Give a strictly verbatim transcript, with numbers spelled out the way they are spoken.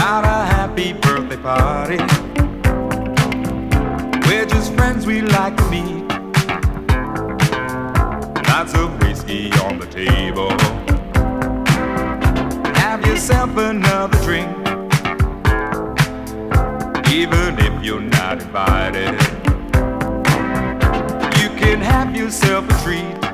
not a happy birthday party. We're just friends we like to meet. Lots of whiskey on the table. Have yourself another drink, even if you're not invited. You can have yourself a treat.